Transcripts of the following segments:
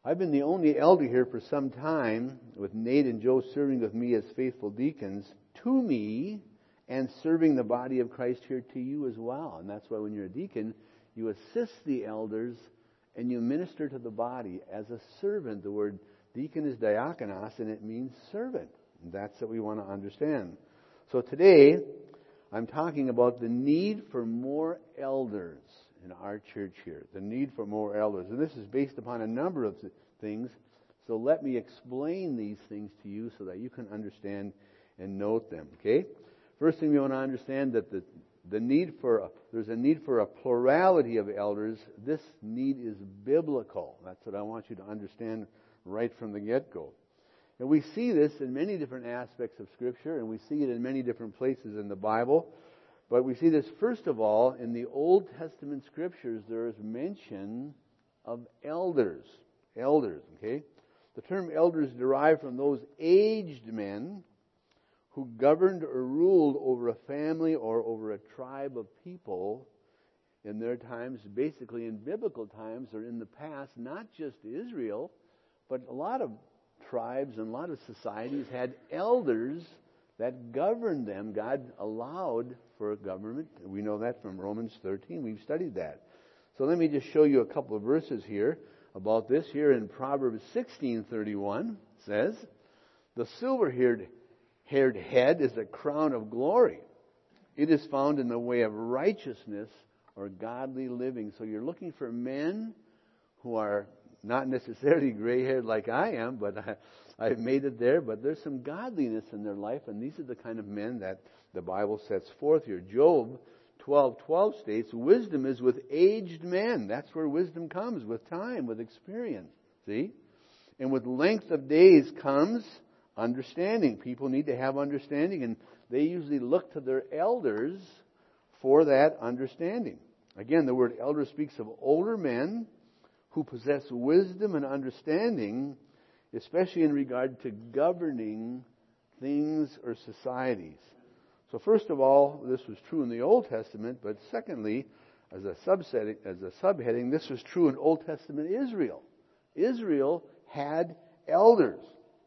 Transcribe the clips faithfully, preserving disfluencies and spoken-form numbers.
I've been the only elder here for some time, with Nate and Joe serving with me as faithful deacons to me and serving the body of Christ here to you as well. And that's why when you're a deacon, you assist the elders and you minister to the body as a servant. The word deacon is diakonos, and it means servant. And that's what we want to understand. So today, I'm talking about the need for more elders in our church here. The need for more elders. And this is based upon a number of things. So let me explain these things to you so that you can understand and note them. Okay? First thing we want to understand that the the need for there's a need for a plurality of elders. This need is biblical. That's what I want you to understand right from the get-go. And we see this in many different aspects of Scripture, and we see it in many different places in the Bible. But we see this, first of all, in the Old Testament Scriptures, there is mention of elders. Elders, okay? The term elders derived from those aged men who governed or ruled over a family or over a tribe of people in their times, basically in biblical times or in the past, not just Israel, but a lot of tribes and a lot of societies had elders that governed them. God allowed for a government. We know that from Romans thirteen. We've studied that. So let me just show you a couple of verses here about this. Here in Proverbs sixteen thirty-one says, "The silver-haired haired head is a crown of glory. It is found in the way of righteousness or godly living." So you're looking for men who are not necessarily gray-haired like I am, but I, I've made it there. But there's some godliness in their life, and these are the kind of men that the Bible sets forth here. Job twelve twelve states, "Wisdom is with aged men." That's where wisdom comes, with time, with experience. See? "And with length of days comes understanding." People need to have understanding, and they usually look to their elders for that understanding. Again, the word elder speaks of older men who possess wisdom and understanding, especially in regard to governing things or societies. So first of all, this was true in the Old Testament, but secondly, as a subsetting, as a subheading, this was true in Old Testament Israel. Israel had elders.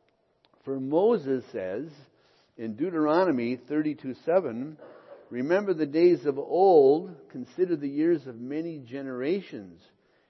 For Moses says in Deuteronomy thirty-two seven, "Remember the days of old, consider the years of many generations.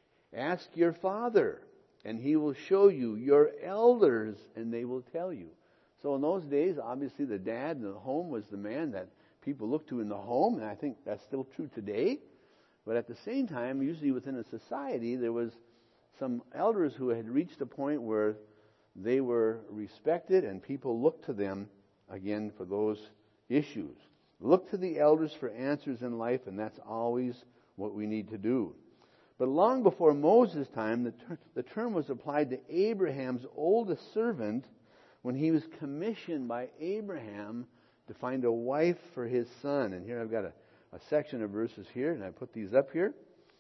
Ask your father, and he will show you, your elders, and they will tell you." So in those days, obviously the dad in the home was the man that people looked to in the home, and I think that's still true today. But at the same time, usually within a society, there was some elders who had reached a point where they were respected, and people looked to them, again, for those issues. Look to the elders for answers in life, and that's always what we need to do. But long before Moses' time, the, ter- the term was applied to Abraham's oldest servant when he was commissioned by Abraham to find a wife for his son. And here I've got a, a section of verses here, and I put these up here.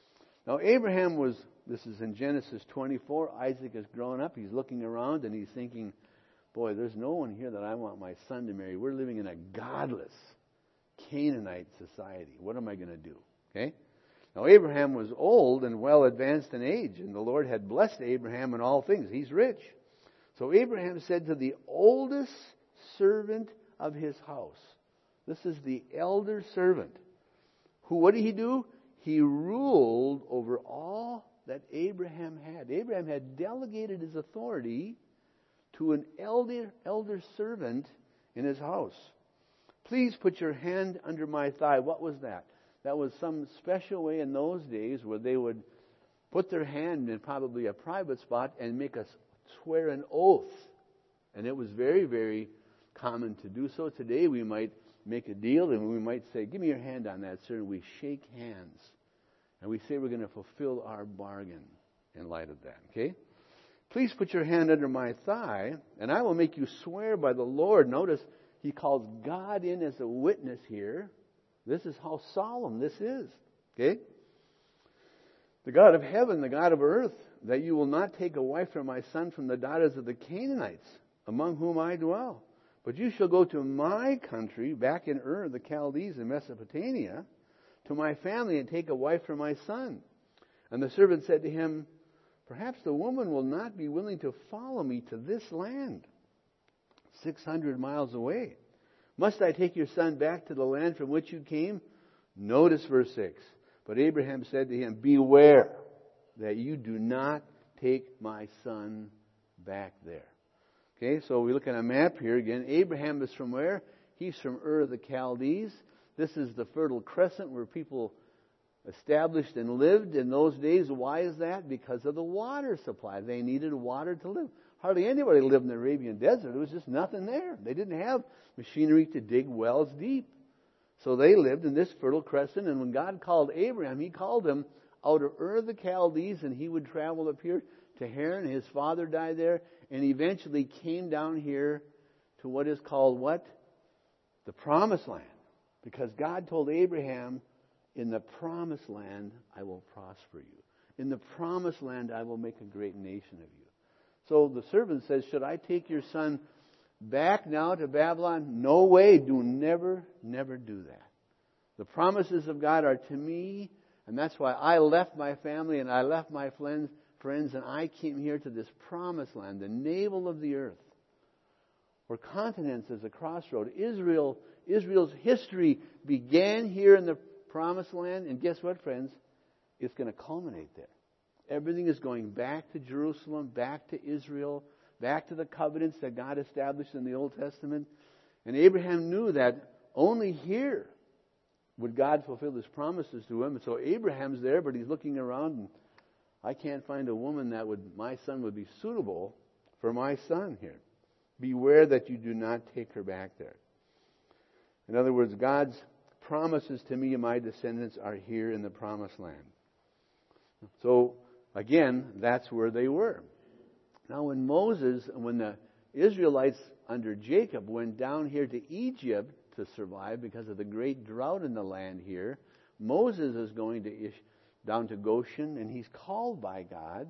Now Abraham was, this is in Genesis twenty-four, Isaac is growing up, he's looking around and he's thinking, boy, there's no one here that I want my son to marry. We're living in a godless Canaanite society. What am I going to do? Okay? Now Abraham was old and well advanced in age, and the Lord had blessed Abraham in all things. He's rich. So Abraham said to the oldest servant of his house, this is the elder servant, who, what did he do? He ruled over all that Abraham had. Abraham had delegated his authority to an elder, elder servant in his house. "Please put your hand under my thigh." What was that? That was some special way in those days where they would put their hand in probably a private spot and make us swear an oath. And it was very, very common to do so. Today we might make a deal and we might say, "Give me your hand on that, sir." And we shake hands. And we say we're going to fulfill our bargain in light of that. Okay? "Please put your hand under my thigh, and I will make you swear by the Lord." Notice he calls God in as a witness here. This is how solemn this is. Okay? "The God of heaven, the God of earth, that you will not take a wife for my son from the daughters of the Canaanites, among whom I dwell. But you shall go to my country, back in Ur of the Chaldees in Mesopotamia, to my family, and take a wife for my son." And the servant said to him, perhaps the woman will not be willing to follow me to this land, six hundred miles away. Must I take your son back to the land from which you came? Notice verse six. But Abraham said to him, beware that you do not take my son back there. Okay, so we look at a map here again. Abraham is from where? He's from Ur of the Chaldees. This is the Fertile Crescent where people established and lived in those days. Why is that? Because of the water supply. They needed water to live. Hardly anybody lived in the Arabian desert. There was just nothing there. They didn't have machinery to dig wells deep. So they lived in this Fertile Crescent, and when God called Abraham, He called him out of Ur of the Chaldees, and he would travel up here to Haran. His father died there, and eventually came down here to what is called what? The Promised Land. Because God told Abraham, in the Promised Land, I will prosper you. In the Promised Land, I will make a great nation of you. So the servant says, should I take your son back now to Babylon? No way. Do never, never do that. The promises of God are to me, and that's why I left my family and I left my friends, friends, and I came here to this Promised Land, the navel of the earth, where continents is a crossroad. Israel, Israel's history began here in the Promised Land, and guess what, friends? It's going to culminate there. Everything is going back to Jerusalem, back to Israel, back to the covenants that God established in the Old Testament. And Abraham knew that only here would God fulfill His promises to him. And so Abraham's there, but he's looking around, and I can't find a woman that would, my son would be suitable for my son here. Beware that you do not take her back there. In other words, God's promises to me and my descendants are here in the Promised Land. So, again, that's where they were. Now, when Moses, when the Israelites under Jacob went down here to Egypt to survive because of the great drought in the land here, Moses is going to Ish, down to Goshen, and he's called by God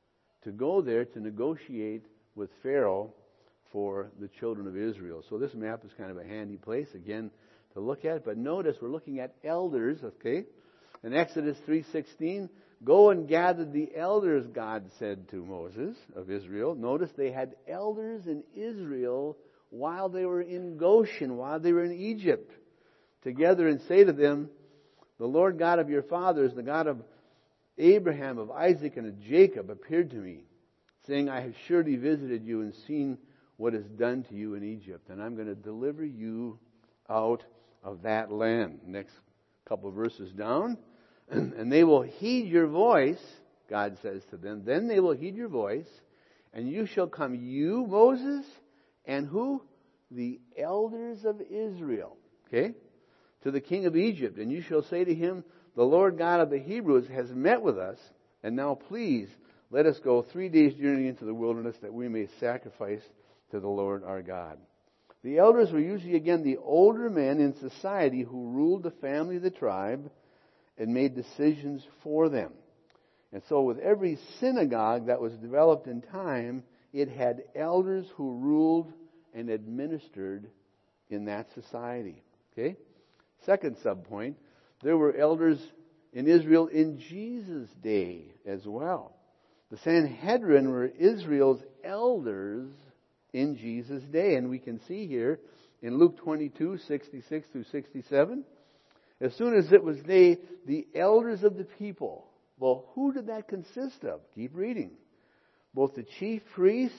to go there to negotiate with Pharaoh for the children of Israel. So this map is kind of a handy place, again, to look at. But notice we're looking at elders, okay? In Exodus three sixteen, go and gather the elders, God said to Moses of Israel. Notice they had elders in Israel while they were in Goshen, while they were in Egypt, together, and say to them, the Lord God of your fathers, the God of Abraham, of Isaac, and of Jacob appeared to me, saying, I have surely visited you and seen what is done to you in Egypt, and I'm going to deliver you out of that land. Next couple of verses down. And they will heed your voice, God says to them. Then they will heed your voice, and you shall come, you, Moses, and who? The elders of Israel. Okay? To the king of Egypt. And you shall say to him, the Lord God of the Hebrews has met with us, and now please let us go three days' journey into the wilderness that we may sacrifice to the Lord our God. The elders were usually, again, the older men in society who ruled the family of the tribe and made decisions for them. And so with every synagogue that was developed in time, it had elders who ruled and administered in that society. Okay? Second subpoint, there were elders in Israel in Jesus' day as well. The Sanhedrin were Israel's elders in Jesus' day. And we can see here in Luke twenty-two, sixty-six through sixty-seven, as soon as it was they, the elders of the people. Well, who did that consist of? Keep reading. Both the chief priests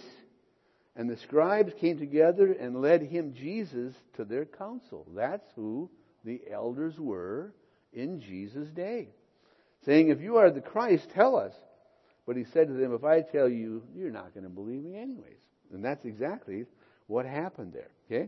and the scribes came together and led him, Jesus, to their council. That's who the elders were in Jesus' day. Saying, if you are the Christ, tell us. But he said to them, if I tell you, you're not going to believe me anyways. And that's exactly what happened there. Okay?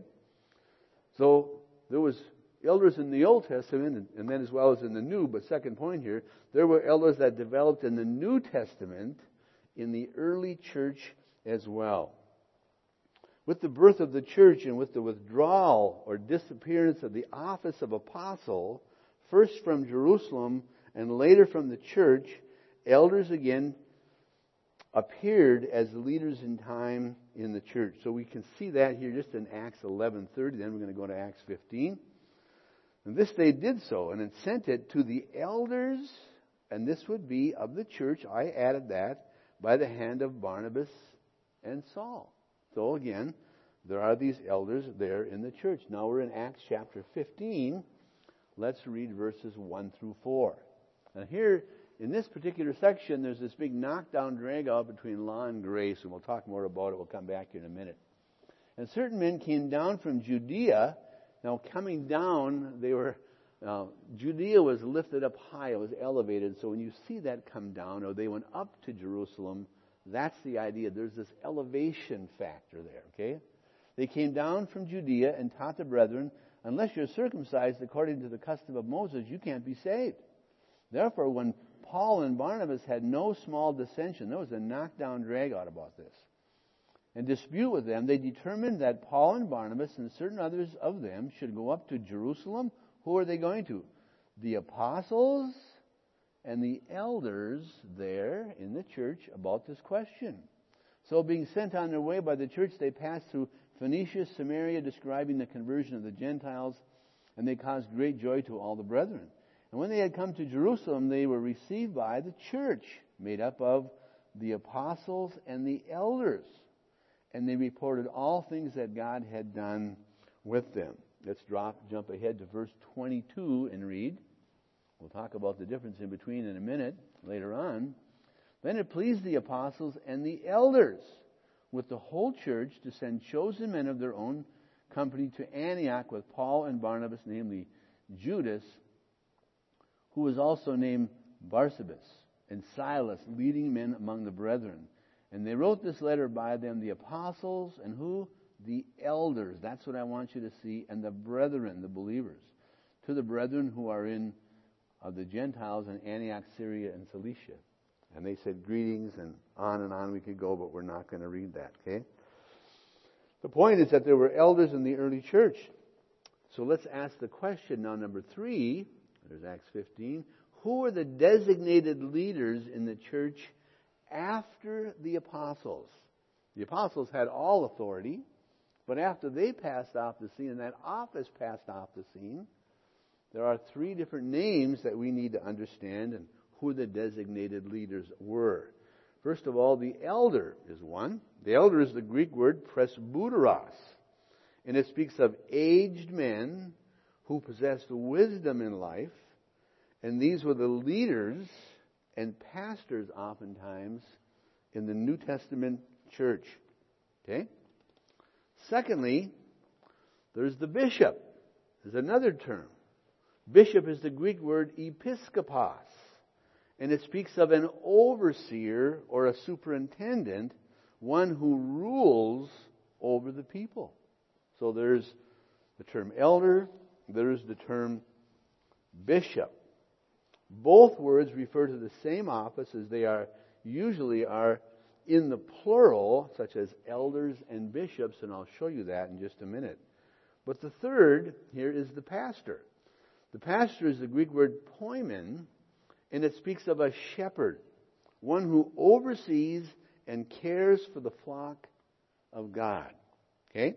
So there was elders in the Old Testament, and, and then as well as in the New. But second point here, there were elders that developed in the New Testament in the early church as well. With the birth of the church and with the withdrawal or disappearance of the office of apostle, first from Jerusalem and later from the church, elders again appeared as leaders in time in the church. So we can see that here just in Acts eleven thirty. Then we're going to go to Acts fifteen. And this they did so, and it sent it to the elders, and this would be of the church, I added that, by the hand of Barnabas and Saul. So again, there are these elders there in the church. Now we're in Acts chapter fifteen. Let's read verses one through four. Now here, in this particular section, there's this big knockdown, drag-out between law and grace, and we'll talk more about it. We'll come back here in a minute. And certain men came down from Judea. Now coming down, they were, uh, Judea was lifted up high, it was elevated. So when you see that come down, or they went up to Jerusalem, that's the idea. There's this elevation factor there, okay? They came down from Judea and taught the brethren, unless you're circumcised according to the custom of Moses, you can't be saved. Therefore, when Paul and Barnabas had no small dissension, there was a knockdown, drag-out about this, and dispute with them, they determined that Paul and Barnabas and certain others of them should go up to Jerusalem. Who are they going to? The apostles and the elders there in the church about this question. So being sent on their way by the church, they passed through Phoenicia, Samaria, describing the conversion of the Gentiles, and they caused great joy to all the brethren. And when they had come to Jerusalem, they were received by the church, made up of the apostles and the elders. And they reported all things that God had done with them. Let's drop, jump ahead to verse twenty-two and read. We'll talk about the difference in between in a minute, later on. Then it pleased the apostles and the elders with the whole church to send chosen men of their own company to Antioch with Paul and Barnabas, namely Judas, who was also named Barsabas, and Silas, leading men among the brethren. And they wrote this letter by them, the apostles, and who? The elders. That's what I want you to see. And the brethren, the believers. To the brethren who are in of the Gentiles in Antioch, Syria, and Cilicia. And they said greetings, and on and on we could go, but we're not going to read that, okay? The point is that there were elders in the early church. So let's ask the question now, number three. There's Acts fifteen. Who are the designated leaders in the church after the apostles? The apostles had all authority, but after they passed off the scene, and that office passed off the scene, there are three different names that we need to understand and who the designated leaders were. First of all, the elder is one. The elder is the Greek word presbyteros, and it speaks of aged men who possessed wisdom in life, and these were the leaders and pastors oftentimes in the New Testament church. Okay? Secondly, there's the bishop. There's another term. Bishop is the Greek word episkopos, and it speaks of an overseer or a superintendent, one who rules over the people. So there's the term elder, there's the term bishop. Both words refer to the same office, as they are usually are in the plural, such as elders and bishops, and I'll show you that in just a minute. But the third here is the pastor. The pastor is the Greek word poimen, and it speaks of a shepherd, one who oversees and cares for the flock of God. Okay?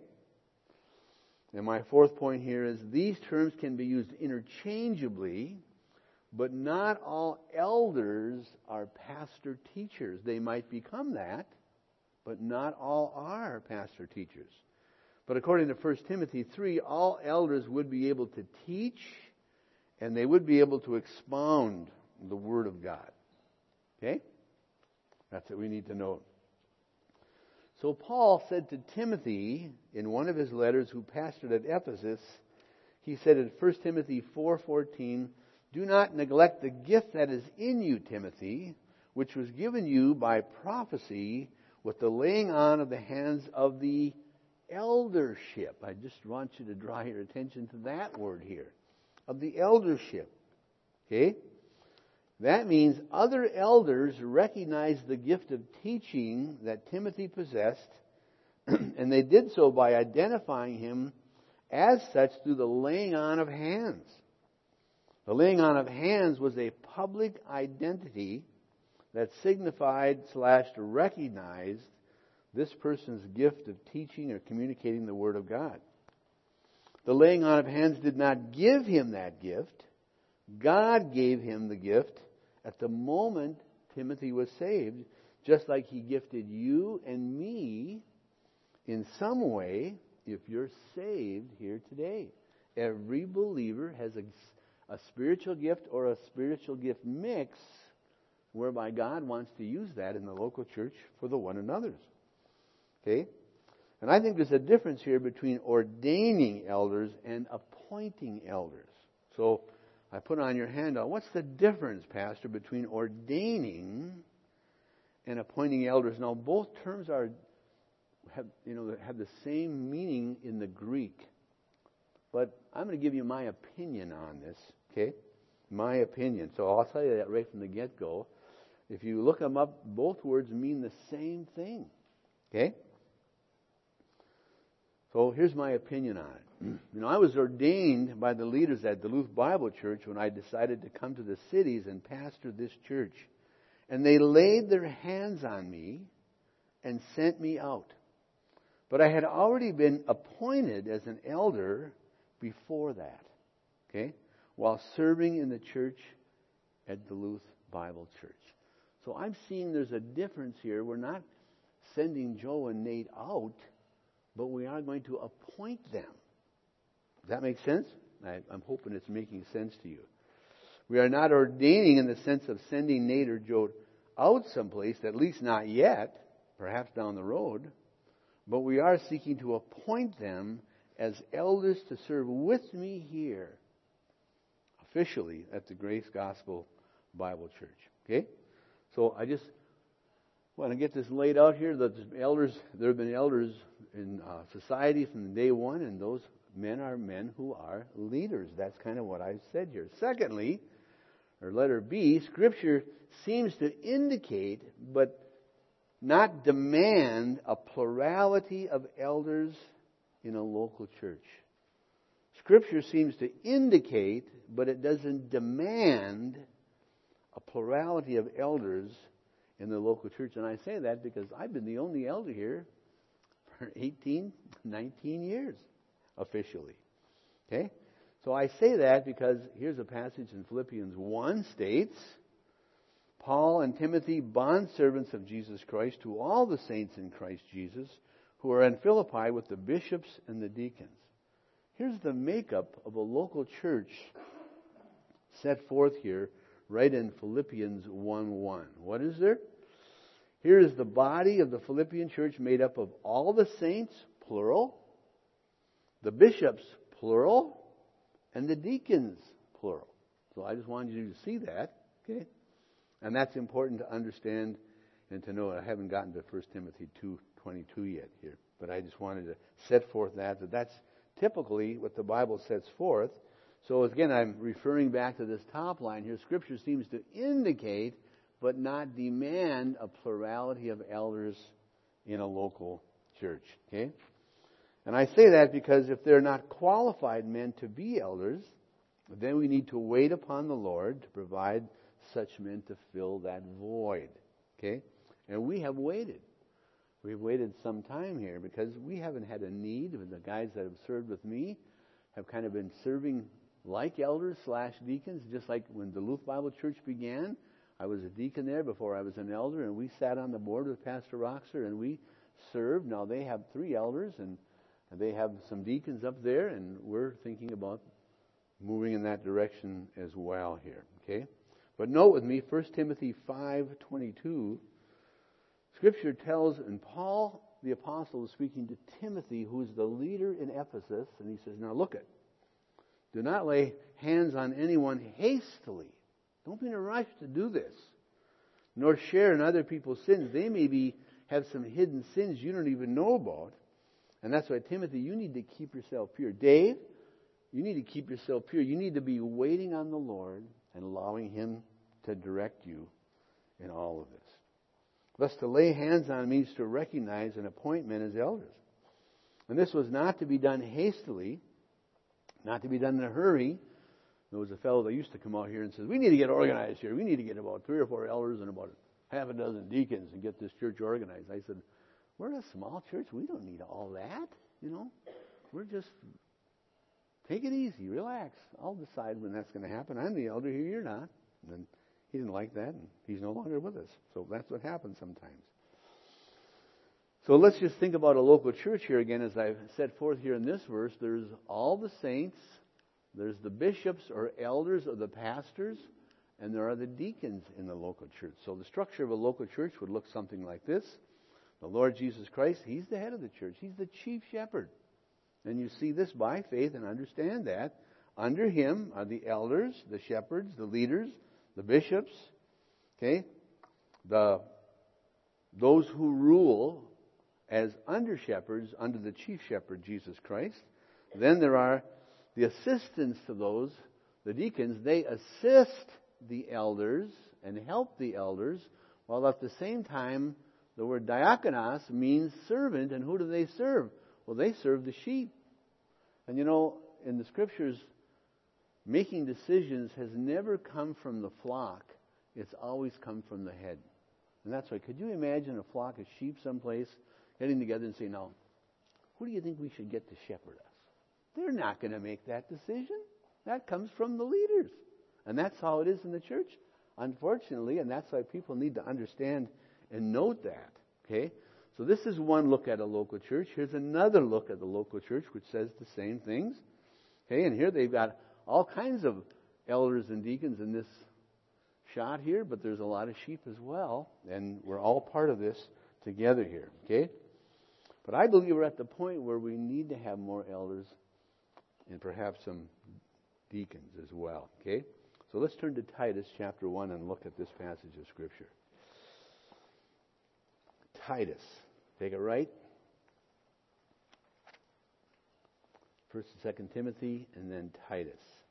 And my fourth point here is these terms can be used interchangeably, but not all elders are pastor teachers. They might become that, but not all are pastor teachers. But according to First Timothy three, all elders would be able to teach, and they would be able to expound the Word of God. Okay? That's what we need to know. So Paul said to Timothy in one of his letters, who pastored at Ephesus, he said in First Timothy four fourteen, "Do not neglect the gift that is in you, Timothy, which was given you by prophecy with the laying on of the hands of the eldership." I just want you to draw your attention to that word here, of the eldership. Okay? That means other elders recognized the gift of teaching that Timothy possessed, and they did so by identifying him as such through the laying on of hands. The laying on of hands was a public identity that signified slash recognized this person's gift of teaching or communicating the Word of God. The laying on of hands did not give him that gift. God gave him the gift at the moment Timothy was saved, just like He gifted you and me in some way if you're saved here today. Every believer has a, a spiritual gift or a spiritual gift mix whereby God wants to use that in the local church for the one another's. Okay? And I think there's a difference here between ordaining elders and appointing elders. So I put on your handout, what's the difference, Pastor, between ordaining and appointing elders? Now, both terms are have you know have the same meaning in the Greek. But I'm going to give you my opinion on this, okay? My opinion. So I'll tell you that right from the get-go. If you look them up, both words mean the same thing, okay? So here's my opinion on it. You know, I was ordained by the leaders at Duluth Bible Church when I decided to come to the cities and pastor this church. And they laid their hands on me and sent me out. But I had already been appointed as an elder before that, okay, while serving in the church at Duluth Bible Church. So I'm seeing there's a difference here. We're not sending Joe and Nate out, but we are going to appoint them. Does that make sense? I, I'm hoping it's making sense to you. We are not ordaining in the sense of sending Nate or Joe out someplace, at least not yet, perhaps down the road, but we are seeking to appoint them as elders to serve with me here, officially at the Grace Gospel Bible Church. Okay? So I just want to get this laid out here. That elders, there have been elders in uh, society from day one, and those men are men who are leaders. That's kind of what I've said here. Secondly, or letter B, Scripture seems to indicate, but not demand, a plurality of elders in a local church. Scripture seems to indicate, but it doesn't demand, a plurality of elders in the local church. And I say that because I've been the only elder here for eighteen, nineteen years, officially. Okay? So I say that because here's a passage in Philippians one states, Paul and Timothy, bondservants of Jesus Christ, to all the saints in Christ Jesus, who are in Philippi with the bishops and the deacons. Here's the makeup of a local church set forth here, right in Philippians one one. What is there? Here is the body of the Philippian church made up of all the saints, plural, the bishops, plural, and the deacons, plural. So I just wanted you to see that, okay? And that's important to understand and to know. I haven't gotten to First Timothy two twenty-two yet here, but I just wanted to set forth that, that that's typically what the Bible sets forth. So again, I'm referring back to this top line here. Scripture seems to indicate, but not demand, a plurality of elders in a local church, okay? And I say that because if they're not qualified men to be elders, then we need to wait upon the Lord to provide such men to fill that void, okay? And we have waited. We've waited some time here because we haven't had a need. The guys that have served with me have kind of been serving like elders slash deacons, just like when Duluth Bible Church began. I was a deacon there before I was an elder, and we sat on the board with Pastor Roxer, and we served. Now they have three elders, and they have some deacons up there, and we're thinking about moving in that direction as well here, okay? But note with me, First Timothy five twenty-two, Scripture tells, and Paul the Apostle is speaking to Timothy, who is the leader in Ephesus, and he says, now look it, do not lay hands on anyone hastily. Don't be in a rush to do this, nor share in other people's sins. They may be have some hidden sins you don't even know about. And that's why, Timothy, you need to keep yourself pure. Dave, you need to keep yourself pure. You need to be waiting on the Lord and allowing Him to direct you in all of this. Thus, to lay hands on means to recognize an appointment as elders. And this was not to be done hastily, not to be done in a hurry. There was a fellow that used to come out here and says, we need to get organized here. We need to get about three or four elders and about half a dozen deacons and get this church organized. I said, we're a small church. We don't need all that, you know. We're just, take it easy, relax. I'll decide when that's going to happen. I'm the elder here, you're not. And he didn't like that, and he's no longer with us. So that's what happens sometimes. So let's just think about a local church here again, as I've set forth here in this verse. There's all the saints, there's the bishops or elders or the pastors, and there are the deacons in the local church. So the structure of a local church would look something like this. The Lord Jesus Christ, He's the head of the church. He's the chief shepherd. And you see this by faith and understand that. Under Him are the elders, the shepherds, the leaders, the bishops, okay, the those who rule as under shepherds under the chief shepherd, Jesus Christ. Then there are the assistants to those, the deacons. They assist the elders and help the elders, while at the same time, the word diakonos means servant. And who do they serve? Well, they serve the sheep. And you know, in the Scriptures, making decisions has never come from the flock. It's always come from the head. And that's why, could you imagine a flock of sheep someplace getting together and saying, "Now, who do you think we should get to shepherd us?" They're not going to make that decision. That comes from the leaders. And that's how it is in the church, unfortunately. And that's why people need to understand and note that. Okay? So this is one look at a local church. Here's another look at the local church, which says the same things. Okay? And here they've got all kinds of elders and deacons in this shot here, but there's a lot of sheep as well. And we're all part of this together here. Okay? But I believe we're at the point where we need to have more elders and perhaps some deacons as well. Okay? So let's turn to Titus chapter one and look at this passage of Scripture. Titus. Take it right. First and Second Timothy, and then Titus.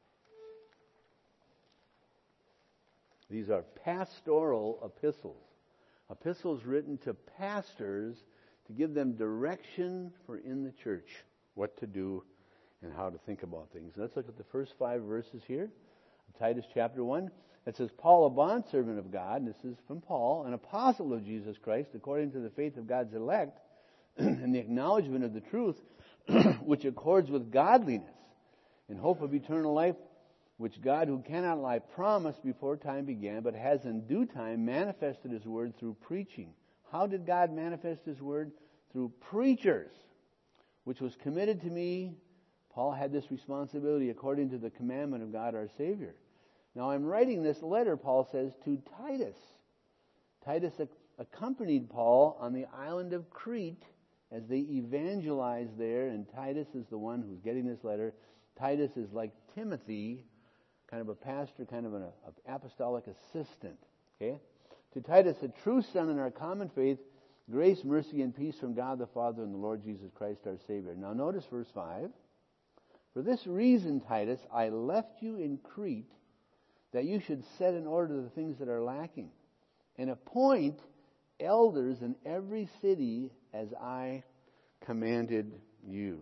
These are pastoral epistles. Epistles written to pastors to give them direction for in the church, what to do and how to think about things. Let's look at the first five verses here of Titus chapter one. It says, Paul, a bondservant of God, and this is from Paul, an apostle of Jesus Christ, according to the faith of God's elect, and the acknowledgement of the truth, which accords with godliness, in hope of eternal life, which God, who cannot lie, promised before time began, but has in due time manifested His word through preaching. How did God manifest His word? Through preachers, which was committed to me. Paul had this responsibility according to the commandment of God our Savior. Now I'm writing this letter, Paul says, to Titus. Titus accompanied Paul on the island of Crete as they evangelized there, and Titus is the one who's getting this letter. Titus is like Timothy, kind of a pastor, kind of an apostolic assistant. Okay? To Titus, a true son in our common faith, grace, mercy, and peace from God the Father and the Lord Jesus Christ our Savior. Now notice verse five. For this reason, Titus, I left you in Crete, that you should set in order the things that are lacking, and appoint elders in every city as I commanded you.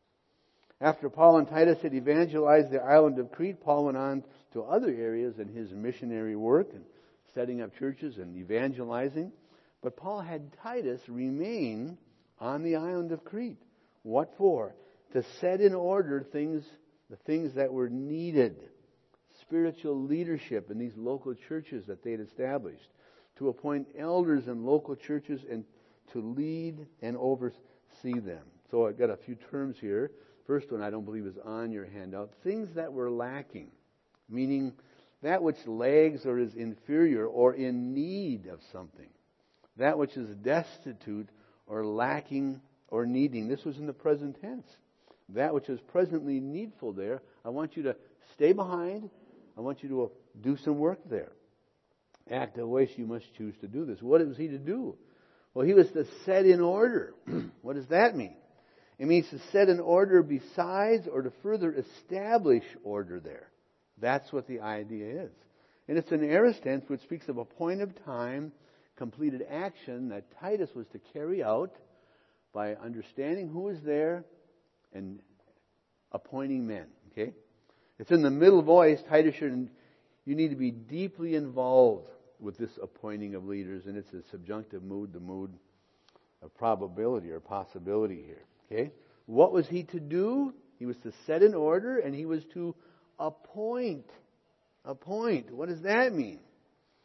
After Paul and Titus had evangelized the island of Crete, Paul went on to other areas in his missionary work and setting up churches and evangelizing. But Paul had Titus remain on the island of Crete. What for? To set in order things, the things that were needed. Spiritual leadership in these local churches that they had established. To appoint elders in local churches and to lead and oversee them. So I've got a few terms here. First one I don't believe is on your handout. Things that were lacking. Meaning that which lags or is inferior or in need of something. That which is destitute or lacking or needing. This was in the present tense. That which is presently needful there. I want you to stay behind. I want you to do some work there. Active ways you must choose to do this. What was he to do? Well, he was to set in order. What does that mean? It means to set in order besides or to further establish order there. That's what the idea is. And it's an aorist tense which speaks of a point of time, completed action that Titus was to carry out by understanding who was there and appointing men. Okay? It's in the middle voice. Titus, you need to be deeply involved with this appointing of leaders, and it's a subjunctive mood, the mood of probability or possibility here. Okay? What was he to do? He was to set in order, and he was to appoint. Appoint. What does that mean?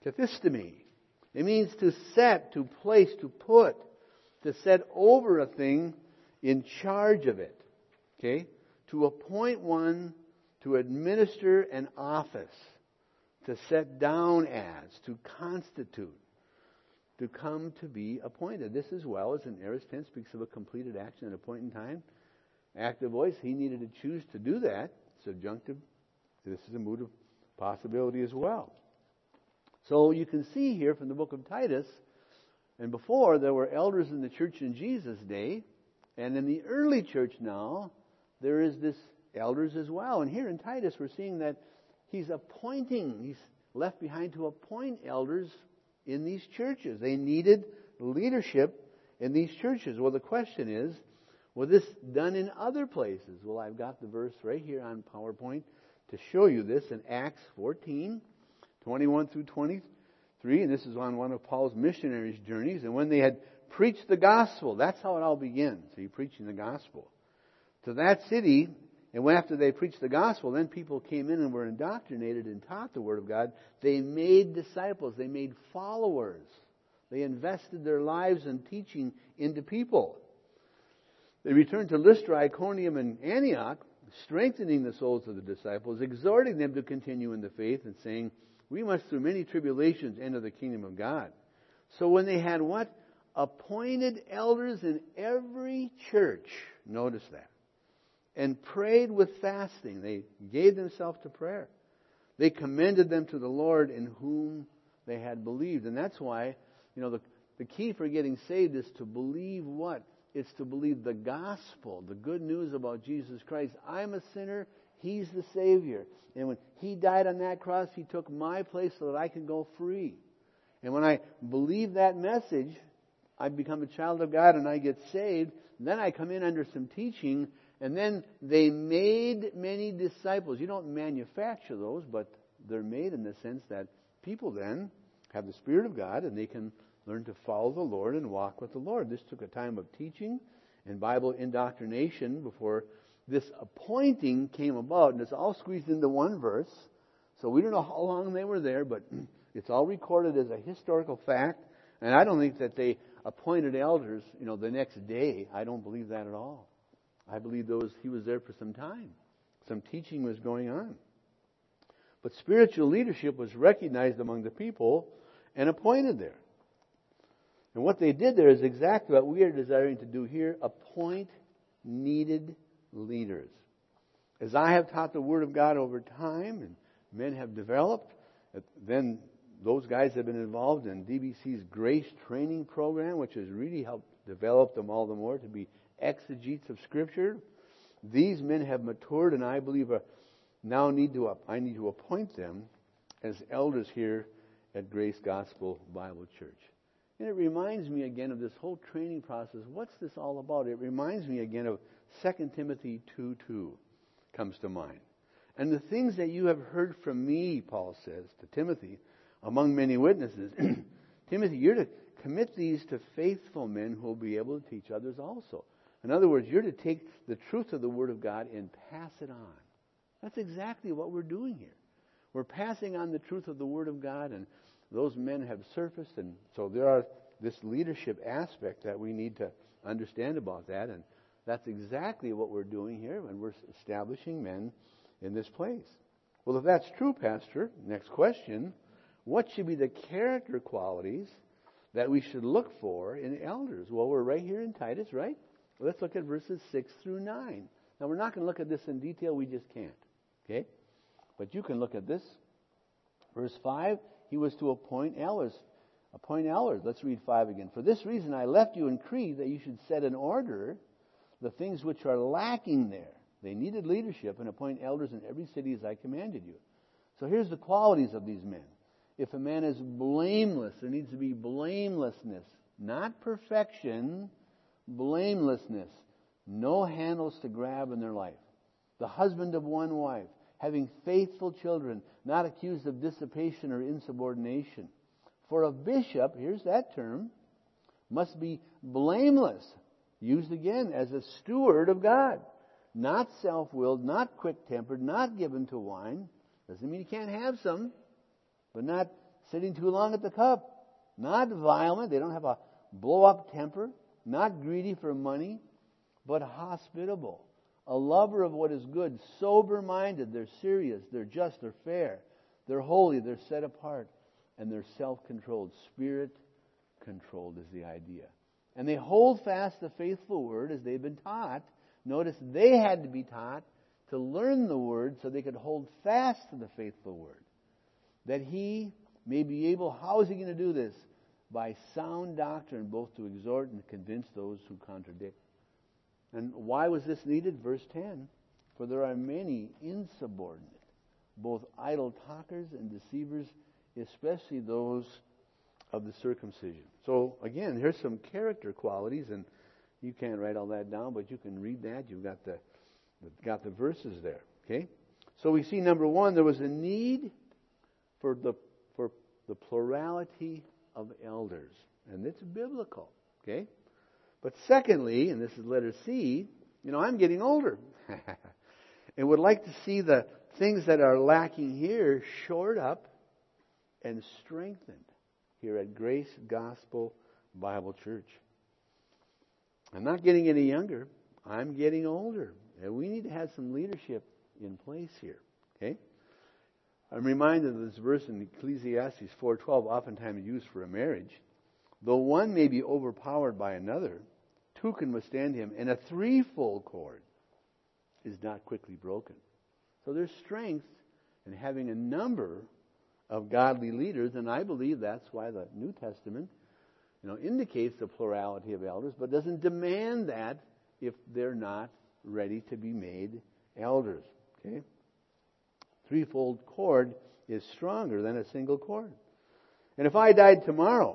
Kathistemi. It means to set, to place, to put, to set over a thing in charge of it. Okay? To appoint one to administer an office, to set down as, to constitute, to come to be appointed. This as well as in aorist tense speaks of a completed action at a point in time. Active voice, he needed to choose to do that. Subjunctive, this is a mood of possibility as well. So you can see here from the book of Titus, and before there were elders in the church in Jesus' day, and in the early church now, there is this elders as well. And here in Titus we're seeing that he's appointing, he's left behind to appoint elders in these churches. They needed leadership in these churches. Well, the question is, was this done in other places? Well, I've got the verse right here on PowerPoint to show you this in Acts fourteen, twenty-one through twenty-three. And this is on one of Paul's missionaries' journeys. And when they had preached the gospel, that's how it all begins. So you're preaching the gospel to that city. And when after they preached the gospel, then people came in and were indoctrinated and taught the Word of God. They made disciples. They made followers. They invested their lives in teaching into people. They returned to Lystra, Iconium, and Antioch, strengthening the souls of the disciples, exhorting them to continue in the faith, and saying, we must through many tribulations enter the kingdom of God. So when they had what? Appointed elders in every church. Notice that. And prayed with fasting. They gave themselves to prayer. They commended them to the Lord in whom they had believed. And that's why, you know, the, the key for getting saved is to believe what? It's to believe the gospel, the good news about Jesus Christ. I'm a sinner. He's the Savior. And when He died on that cross, He took my place so that I can go free. And when I believe that message, I become a child of God and I get saved. Then I come in under some teaching. And then they made many disciples. You don't manufacture those, but they're made in the sense that people then have the Spirit of God and they can learn to follow the Lord and walk with the Lord. This took a time of teaching and Bible indoctrination before this appointing came about. And it's all squeezed into one verse. So we don't know how long they were there, but it's all recorded as a historical fact. And I don't think that they appointed elders, you know, the next day. I don't believe that at all. I believe those he was there for some time. Some teaching was going on. But spiritual leadership was recognized among the people and appointed there. And what they did there is exactly what we are desiring to do here. Appoint needed leaders. As I have taught the Word of God over time and men have developed, then those guys have been involved in D B C's Grace Training Program, which has really helped develop them all the more to be exegetes of Scripture. These men have matured, and I believe are now need to I need to appoint them as elders here at Grace Gospel Bible Church. And it reminds me again of this whole training process. What's this all about? It reminds me again of Second Timothy two two comes to mind. And the things that you have heard from me, Paul says to Timothy, among many witnesses. Timothy, you're to commit these to faithful men who will be able to teach others also. In other words, you're to take the truth of the Word of God and pass it on. That's exactly what we're doing here. We're passing on the truth of the Word of God, and those men have surfaced, and so there are this leadership aspect that we need to understand about that, and that's exactly what we're doing here when we're establishing men in this place. Well, if that's true, Pastor, next question, what should be the character qualities that we should look for in elders? Well, we're right here in Titus, right? Let's look at verses six through nine. Now, we're not going to look at this in detail. We just can't. Okay? But you can look at this. Verse five, he was to appoint elders. Appoint elders. Let's read five again. For this reason I left you in Crete, that you should set in order the things which are lacking there. They needed leadership, and appoint elders in every city as I commanded you. So here's the qualities of these men. If a man is blameless, there needs to be blamelessness. Not perfection, blamelessness. No handles to grab in their life. The husband of one wife, having faithful children, not accused of dissipation or insubordination. For a bishop, here's that term, must be blameless. Used again as a steward of God. Not self-willed, not quick-tempered, not given to wine. Doesn't mean you can't have some, but not sitting too long at the cup, not violent, they don't have a blow-up temper, not greedy for money, but hospitable, a lover of what is good, sober-minded, they're serious, they're just, they're fair, they're holy, they're set apart, and they're self-controlled. Spirit-controlled is the idea. And they hold fast the faithful word as they've been taught. Notice they had to be taught to learn the word so they could hold fast to the faithful word. That he may be able, how is he going to do this? By sound doctrine, both to exhort and convince those who contradict. And why was this needed? Verse ten. For there are many insubordinate, both idle talkers and deceivers, especially those of the circumcision. So again, here's some character qualities, and you can't write all that down, but you can read that. You've got the got the verses there. Okay? So we see, number one, there was a need for the for the plurality of elders. And it's biblical. Okay? But secondly, and this is letter C, you know, I'm getting older. And would like to see the things that are lacking here shored up and strengthened here at Grace Gospel Bible Church. I'm not getting any younger. I'm getting older. And we need to have some leadership in place here. Okay? I'm reminded of this verse in Ecclesiastes four twelve, oftentimes used for a marriage. Though one may be overpowered by another, two can withstand him, and a threefold cord is not quickly broken. So there's strength in having a number of godly leaders, and I believe that's why the New Testament, you know, indicates the plurality of elders, but doesn't demand that if they're not ready to be made elders. Okay? Threefold cord is stronger than a single cord. And if I died tomorrow,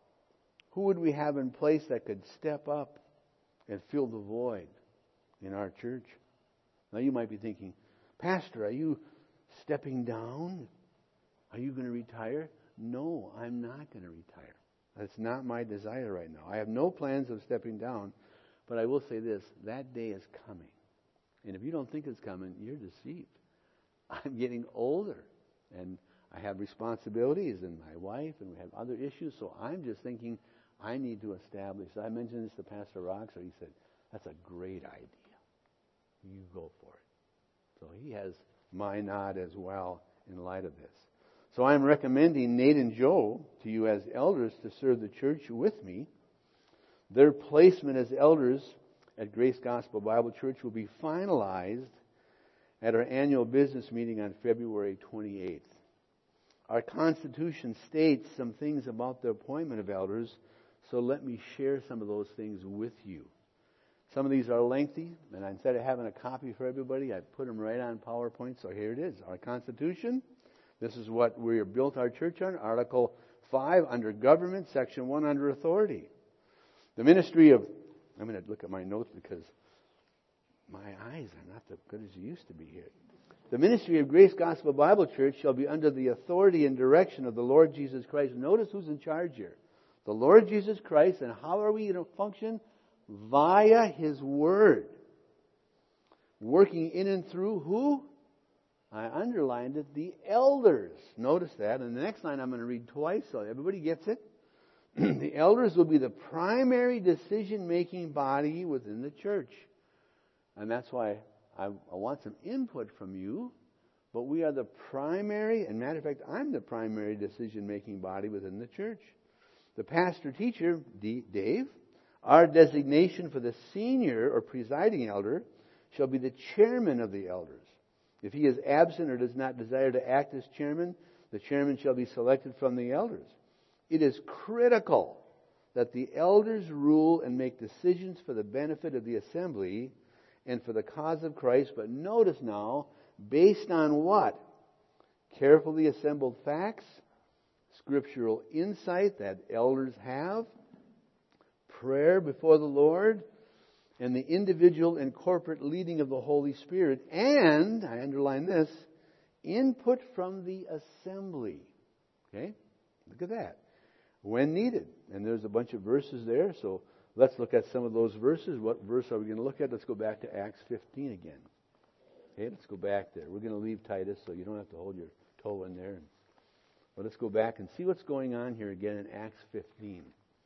who would we have in place that could step up and fill the void in our church? Now you might be thinking, Pastor, are you stepping down? Are you going to retire? No, I'm not going to retire. That's not my desire right now. I have no plans of stepping down, but I will say this, that day is coming. And if you don't think it's coming, you're deceived. I'm getting older, and I have responsibilities, and my wife, and we have other issues, so I'm just thinking I need to establish. I mentioned this to Pastor Roxer. He said, that's a great idea. You go for it. So he has my nod as well in light of this. So I'm recommending Nate and Joe to you as elders to serve the church with me. Their placement as elders at Grace Gospel Bible Church will be finalized at our annual business meeting on February twenty-eighth. Our Constitution states some things about the appointment of elders, so let me share some of those things with you. Some of these are lengthy, and instead of having a copy for everybody, I put them right on PowerPoint, so here it is. Our Constitution, this is what we built our church on. Article five, under government, Section one, under authority. The ministry of, I'm going to look at my notes because my eyes are not as good as they used to be here. The ministry of Grace Gospel Bible Church shall be under the authority and direction of the Lord Jesus Christ. Notice who's in charge here. The Lord Jesus Christ, and how are we going to function? Via His Word. Working in and through who? I underlined it, the elders. Notice that. And the next line I'm going to read twice so everybody gets it. The elders will be the primary decision-making body within the church. And that's why I, I want some input from you. But we are the primary, and matter of fact, I'm the primary decision-making body within the church. The pastor-teacher, D, Dave, our designation for the senior or presiding elder shall be the chairman of the elders. If he is absent or does not desire to act as chairman, the chairman shall be selected from the elders. It is critical that the elders rule and make decisions for the benefit of the assembly and for the cause of Christ. But notice now, based on what? Carefully assembled facts, scriptural insight that elders have, prayer before the Lord, and the individual and corporate leading of the Holy Spirit, and, I underline this, input from the assembly. Okay? Look at that. When needed. And there's a bunch of verses there, so let's look at some of those verses. What verse are we going to look at? Let's go back to Acts fifteen again. Okay, let's go back there. We're going to leave Titus, so you don't have to hold your toe in there. But let's go back and see what's going on here again in Acts fifteen.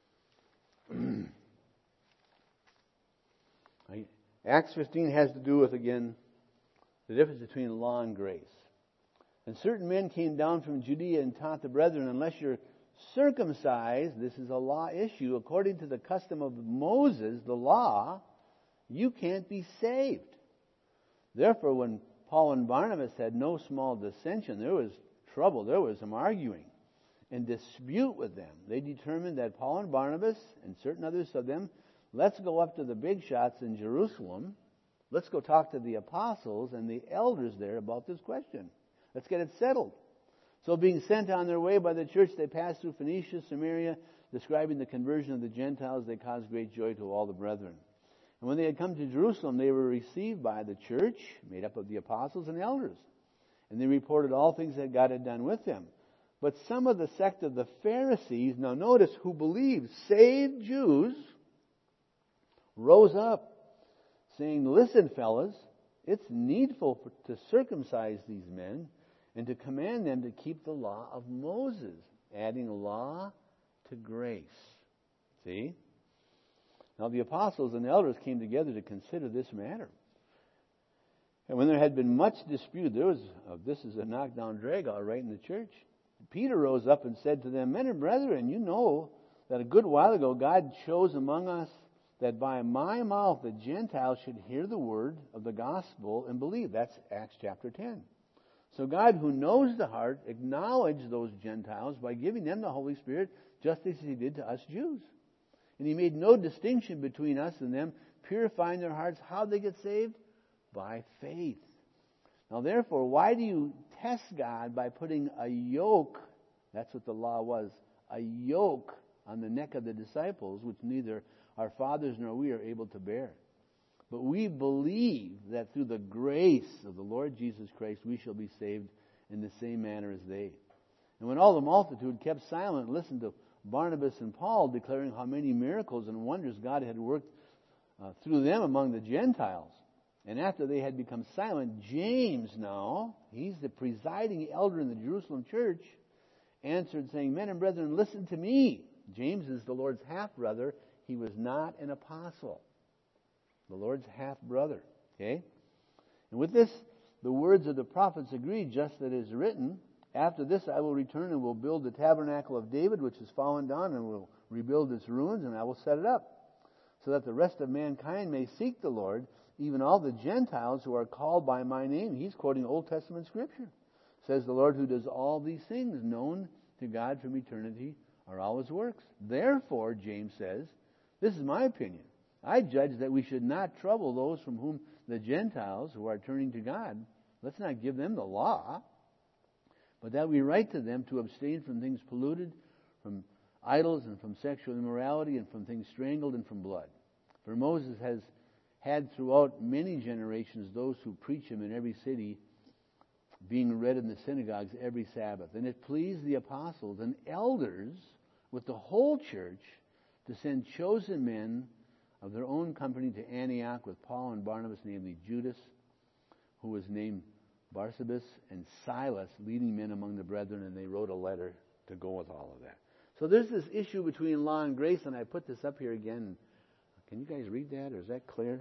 Acts fifteen has to do with, again, the difference between law and grace. And certain men came down from Judea and taught the brethren, unless you're circumcised, this is a law issue, according to the custom of Moses, the law, you can't be saved. Therefore, when Paul and Barnabas had no small dissension, there was trouble, there was some arguing and dispute with them. They determined that Paul and Barnabas and certain others of them, let's go up to the big shots in Jerusalem. Let's go talk to the apostles and the elders there about this question. Let's get it settled. So being sent on their way by the church, they passed through Phoenicia, Samaria, describing the conversion of the Gentiles. They caused great joy to all the brethren. And when they had come to Jerusalem, they were received by the church, made up of the apostles and elders. And they reported all things that God had done with them. But some of the sect of the Pharisees, now notice who believed, saved Jews, rose up, saying, listen, fellas, it's needful for, to circumcise these men and to command them to keep the law of Moses, adding law to grace. See? Now the apostles and elders came together to consider this matter. And when there had been much dispute, there was, uh, this is a knockdown drag-out right in the church. Peter rose up and said to them, men and brethren, you know that a good while ago God chose among us that by my mouth the Gentiles should hear the word of the gospel and believe. That's Acts chapter ten. So God, who knows the heart, acknowledged those Gentiles by giving them the Holy Spirit just as He did to us Jews. And He made no distinction between us and them, purifying their hearts. How'd they get saved? By faith. Now therefore, why do you test God by putting a yoke, that's what the law was, a yoke on the neck of the disciples, which neither our fathers nor we are able to bear? But we believe that through the grace of the Lord Jesus Christ we shall be saved in the same manner as they. And when all the multitude kept silent and listened to Barnabas and Paul declaring how many miracles and wonders God had worked uh, through them among the Gentiles, and after they had become silent, James now, he's the presiding elder in the Jerusalem church, answered saying, men and brethren, listen to me. James is the Lord's half-brother. He was not an apostle. The Lord's half-brother. Okay? And with this, the words of the prophets agree, just that it is written, after this I will return and will build the tabernacle of David, which is fallen down, and will rebuild its ruins, and I will set it up, so that the rest of mankind may seek the Lord, even all the Gentiles who are called by my name. He's quoting Old Testament Scripture. Says the Lord who does all these things, known to God from eternity are all His works. Therefore, James says, this is my opinion. I judge that we should not trouble those from whom the Gentiles who are turning to God. Let's not give them the law, but that we write to them to abstain from things polluted, from idols and from sexual immorality and from things strangled and from blood. For Moses has had throughout many generations those who preach Him in every city, being read in the synagogues every Sabbath. And it pleased the apostles and elders with the whole church to send chosen men of their own company to Antioch with Paul and Barnabas, namely Judas, who was named Barsabas, and Silas, leading men among the brethren, and they wrote a letter to go with all of that. So there's this issue between law and grace, and I put this up here again. Can you guys read that, or is that clear?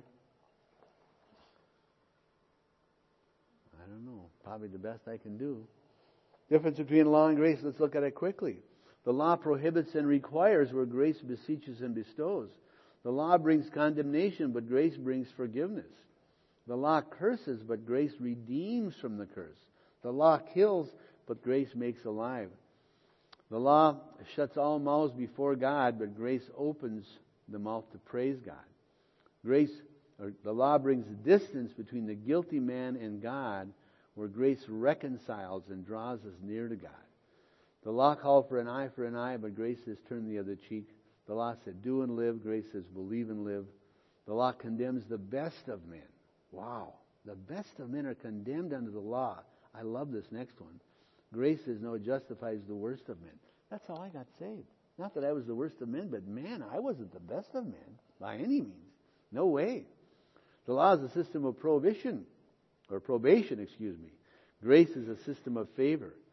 I don't know. Probably the best I can do. Difference between law and grace, let's look at it quickly. The law prohibits and requires where grace beseeches and bestows. The law brings condemnation, but grace brings forgiveness. The law curses, but grace redeems from the curse. The law kills, but grace makes alive. The law shuts all mouths before God, but grace opens the mouth to praise God. Grace, or the law brings distance between the guilty man and God, where grace reconciles and draws us near to God. The law called for an eye for an eye, but grace says turn the other cheek. The law said do and live. Grace says believe and live. The law condemns the best of men. Wow. The best of men are condemned under the law. I love this next one. Grace says no, it justifies the worst of men. That's how I got saved. Not that I was the worst of men, but man, I wasn't the best of men by any means. No way. The law is a system of prohibition, or probation, excuse me. Grace is a system of favor.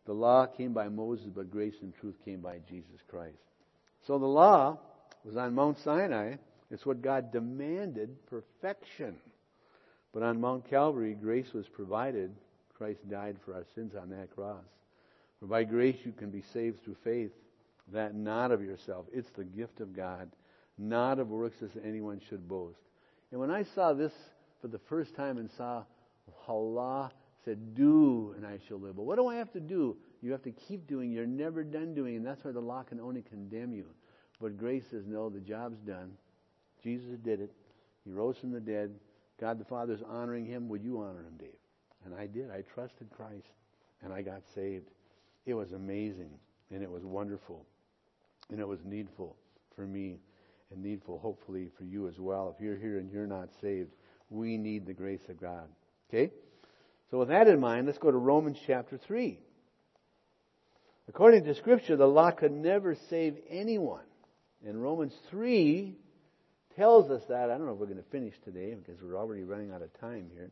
The law came by Moses, but grace and truth came by Jesus Christ. So the law was on Mount Sinai. It's what God demanded, perfection. But on Mount Calvary, grace was provided. Christ died for our sins on that cross. For by grace you can be saved through faith, that not of yourself. It's the gift of God, not of works as anyone should boast. And when I saw this for the first time and saw how law said, do and I shall live. But what do I have to do? You have to keep doing. You're never done doing. And that's why the law can only condemn you. But grace says, no, the job's done. Jesus did it. He rose from the dead. God the Father's honoring him. Would you honor him, Dave? And I did. I trusted Christ. And I got saved. It was amazing. And it was wonderful. And it was needful for me. And needful, hopefully, for you as well. If you're here and you're not saved, we need the grace of God. Okay? So with that in mind, let's go to Romans chapter three. According to Scripture, the law could never save anyone. And Romans three tells us that. I don't know if we're going to finish today because we're already running out of time here.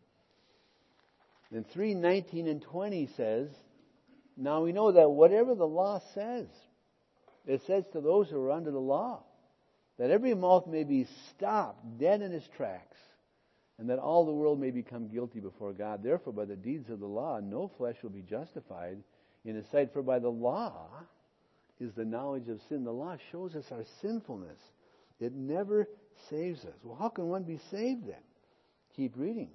And three nineteen and twenty says, now we know that whatever the law says, it says to those who are under the law, that every mouth may be stopped, dead in its tracks, and that all the world may become guilty before God. Therefore, by the deeds of the law, no flesh will be justified in His sight. For by the law is the knowledge of sin. The law shows us our sinfulness. It never saves us. Well, how can one be saved then? Keep reading.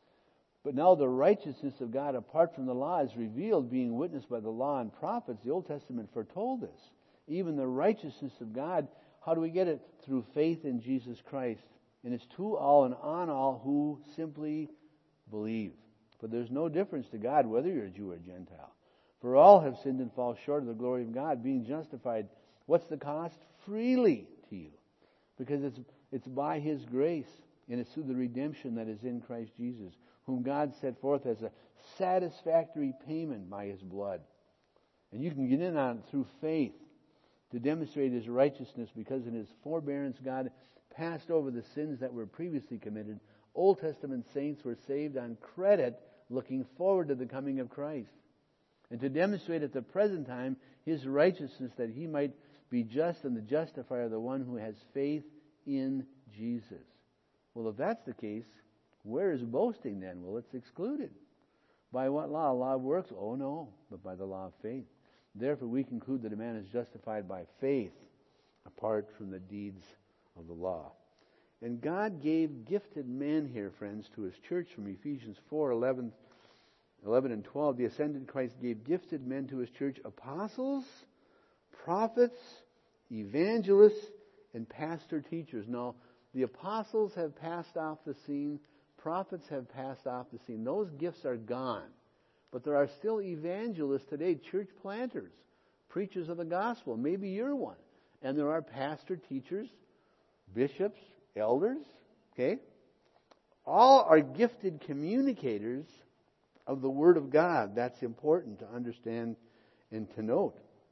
But now the righteousness of God apart from the law is revealed, being witnessed by the law and prophets. The Old Testament foretold this. Even the righteousness of God, how do we get it? Through faith in Jesus Christ. And it's to all and on all who simply believe. But there's no difference to God whether you're a Jew or Gentile. For all have sinned and fall short of the glory of God, being justified. What's the cost? Freely to you. Because it's it's by His grace, and it's through the redemption that is in Christ Jesus, whom God set forth as a satisfactory payment by His blood. And you can get in on it through faith to demonstrate His righteousness, because in His forbearance God passed over the sins that were previously committed. Old Testament saints were saved on credit, looking forward to the coming of Christ. And to demonstrate at the present time His righteousness, that He might be just and the justifier of the one who has faith in Jesus. Well, if that's the case, where is boasting then? Well, it's excluded. By what law? Law of works? Oh no, but by the law of faith. Therefore we conclude that a man is justified by faith apart from the deeds of the law. And God gave gifted men here, friends, to His church from Ephesians four, eleven, eleven and twelve. The ascended Christ gave gifted men to His church: apostles, prophets, evangelists, and pastor teachers. Now, the apostles have passed off the scene. Prophets have passed off the scene. Those gifts are gone. But there are still evangelists today, church planters, preachers of the gospel. Maybe you're one. And there are pastor teachers, bishops, elders. Okay? All are gifted communicators of the Word of God. That's important to understand and to note.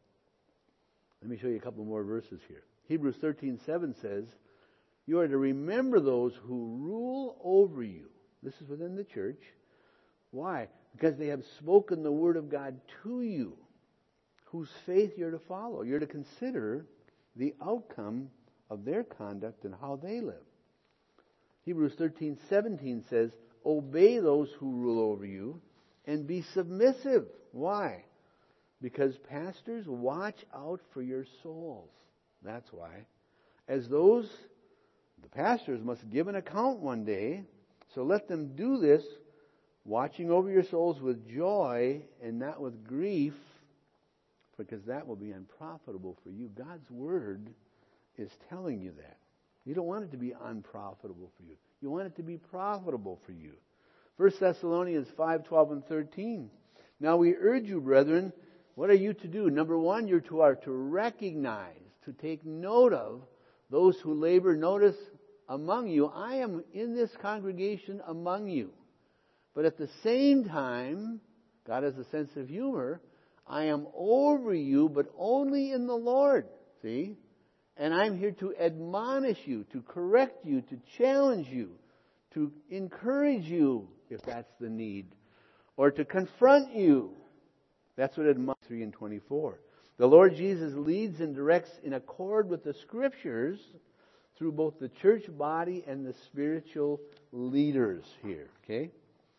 Let me show you a couple more verses here. Hebrews thirteen seven says, you are to remember those who rule over you. This is within the church. Why? Because they have spoken the Word of God to you, whose faith you're to follow. You're to consider the outcome of their conduct and how they live. Hebrews thirteen seventeen says, obey those who rule over you and be submissive. Why? Because pastors, watch out for your souls. That's why. As those, the pastors must give an account one day, so let them do this, watching over your souls with joy and not with grief, because that will be unprofitable for you. God's Word is telling you that. You don't want it to be unprofitable for you. You want it to be profitable for you. First Thessalonians five, twelve, and thirteen. Now we urge you, brethren, what are you to do? Number one, you're to, are to recognize, to take note of those who labor. Notice, among you. I am in this congregation among you. But at the same time, God has a sense of humor. I am over you, but only in the Lord. See? And I'm here to admonish you, to correct you, to challenge you, to encourage you, if that's the need, or to confront you. That's what admonish twenty-three and twenty-four. The Lord Jesus leads and directs in accord with the Scriptures through both the church body and the spiritual leaders here. Okay?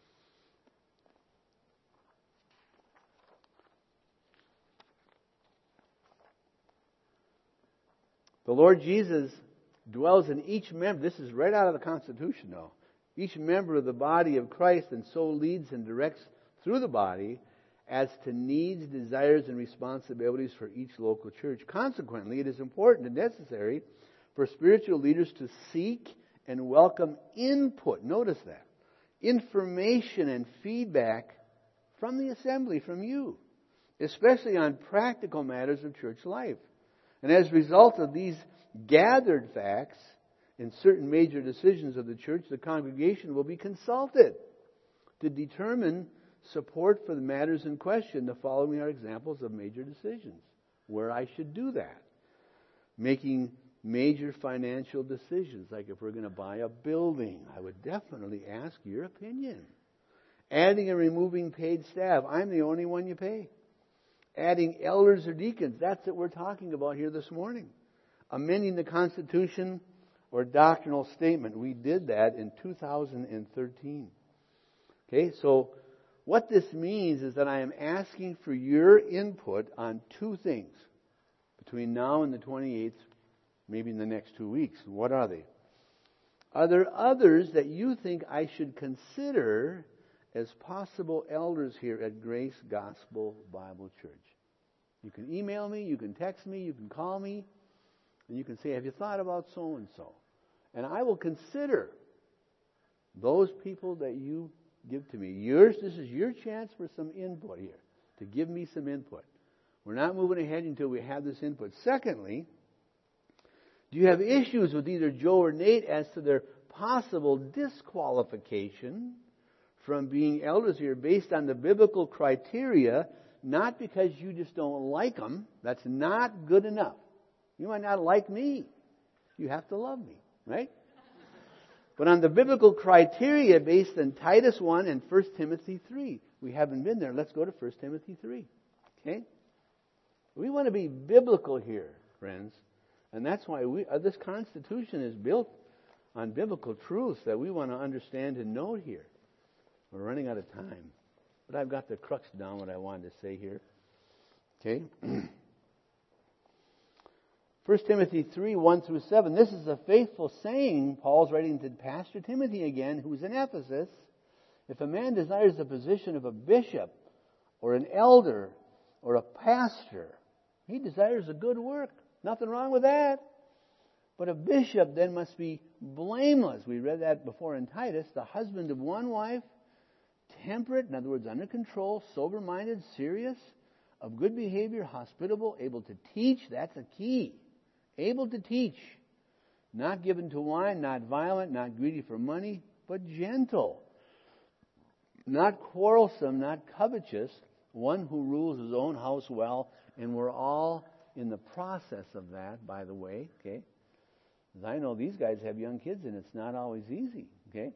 The Lord Jesus dwells in each member. This is right out of the Constitution, though. Each member of the body of Christ, and so leads and directs through the body as to needs, desires, and responsibilities for each local church. Consequently, it is important and necessary for spiritual leaders to seek and welcome input. Notice that. Information and feedback from the assembly, from you, especially on practical matters of church life. And as a result of these gathered facts in certain major decisions of the church, the congregation will be consulted to determine support for the matters in question. The following are examples of major decisions where I should do that. Making major financial decisions, like if we're going to buy a building, I would definitely ask your opinion. Adding and removing paid staff, I'm the only one you pay. Adding elders or deacons, that's what we're talking about here this morning. Amending the Constitution or doctrinal statement, we did that in two thousand thirteen. Okay, so what this means is that I am asking for your input on two things between now and the twenty-eighth, maybe in the next two weeks. What are they? Are there others that you think I should consider as possible elders here at Grace Gospel Bible Church? You can email me, you can text me, you can call me, and you can say, have you thought about so-and-so? And I will consider those people that you give to me. Yours, this is your chance for some input here, to give me some input. We're not moving ahead until we have this input. Secondly, do you have issues with either Joe or Nate as to their possible disqualification from being elders here based on the biblical criteria, not because you just don't like them? That's not good enough. You might not like me. You have to love me, right? But on the biblical criteria based on Titus one and First Timothy three. We haven't been there. Let's go to First Timothy three. Okay? We want to be biblical here, friends. And that's why we, uh, this Constitution is built on biblical truths that we want to understand and note here. We're running out of time. But I've got the crux down what I wanted to say here. Okay? First Timothy three, one through seven. This is a faithful saying. Paul's writing to Pastor Timothy again, who's in Ephesus. If a man desires the position of a bishop or an elder or a pastor, he desires a good work. Nothing wrong with that. But a bishop then must be blameless. We read that before in Titus. The husband of one wife, temperate, in other words, under control, sober-minded, serious, of good behavior, hospitable, able to teach. That's a key. Able to teach. Not given to wine, not violent, not greedy for money, but gentle. Not quarrelsome, not covetous. One who rules his own house well. And we're all in the process of that, by the way. Okay? As I know these guys have young kids and it's not always easy. Okay?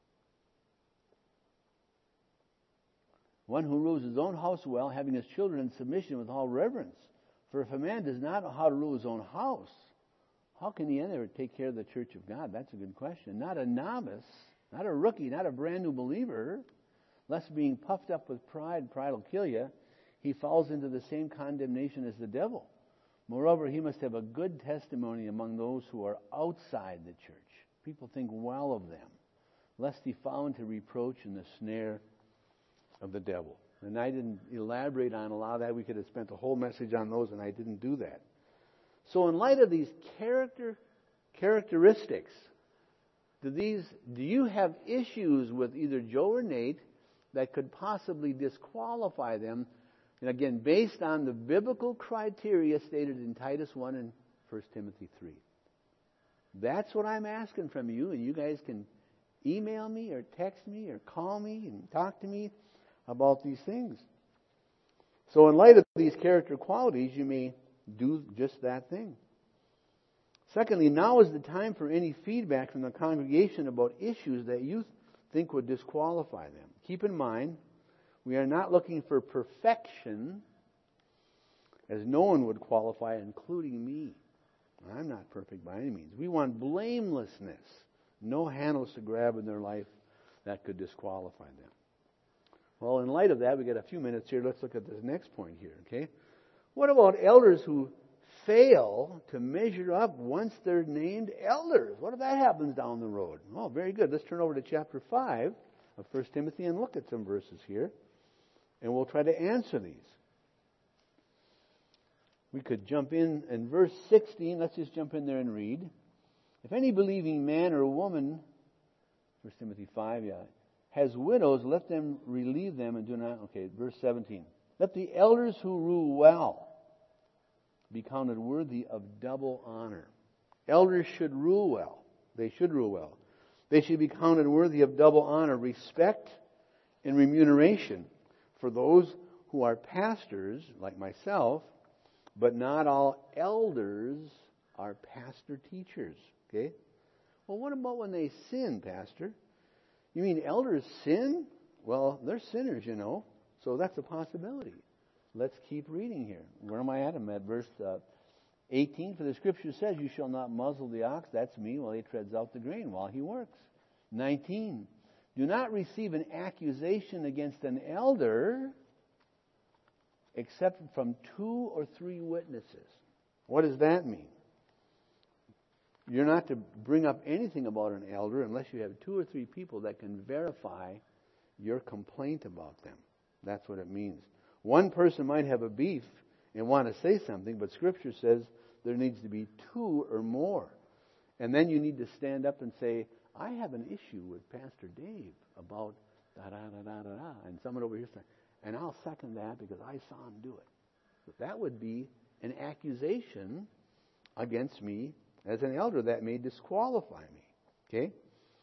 One who rules his own house well, having his children in submission with all reverence. For if a man does not know how to rule his own house, how can he ever take care of the church of God? That's a good question. Not a novice, not a rookie, not a brand new believer, lest being puffed up with pride, pride will kill you, he falls into the same condemnation as the devil. Moreover, he must have a good testimony among those who are outside the church. People think well of them, lest he fall into reproach in the snare of the devil. And I didn't elaborate on a lot of that. We could have spent a whole message on those, and I didn't do that. So in light of these character characteristics, do these do you have issues with either Joe or Nate that could possibly disqualify them? And again, based on the biblical criteria stated in Titus one and First Timothy three. That's what I'm asking from you, and you guys can email me or text me or call me and talk to me about these things. So in light of these character qualities, you may do just that thing. Secondly, now is the time for any feedback from the congregation about issues that you think would disqualify them. Keep in mind, we are not looking for perfection as no one would qualify, including me. I'm not perfect by any means. We want blamelessness. No handles to grab in their life that could disqualify them. Well, in light of that, we got a few minutes here. Let's look at this next point here, okay? What about elders who fail to measure up once they're named elders? What if that happens down the road? Oh, very good. Let's turn over to chapter five of First Timothy and look at some verses here, and we'll try to answer these. We could jump in in verse sixteen. Let's just jump in there and read. If any believing man or woman, First Timothy five, yeah, has widows, let them relieve them and do not, okay, verse seventeen. Let the elders who rule well be counted worthy of double honor. Elders should rule well. They should rule well. They should be counted worthy of double honor, respect, and remuneration for those who are pastors, like myself, but not all elders are pastor teachers. Okay? Well, what about when they sin, Pastor? You mean elders sin? Well, they're sinners, you know. So that's a possibility. Let's keep reading here. Where am I at? I'm at verse uh, eighteen. For the scripture says, you shall not muzzle the ox, that's me, while he treads out the grain, while he works. nineteen. Do not receive an accusation against an elder except from two or three witnesses. What does that mean? You're not to bring up anything about an elder unless you have two or three people that can verify your complaint about them. That's what it means. One person might have a beef and want to say something, but Scripture says there needs to be two or more. And then you need to stand up and say, I have an issue with Pastor Dave about da-da-da-da-da-da, and someone over here saying, and I'll second that because I saw him do it. So that would be an accusation against me as an elder that may disqualify me. Okay?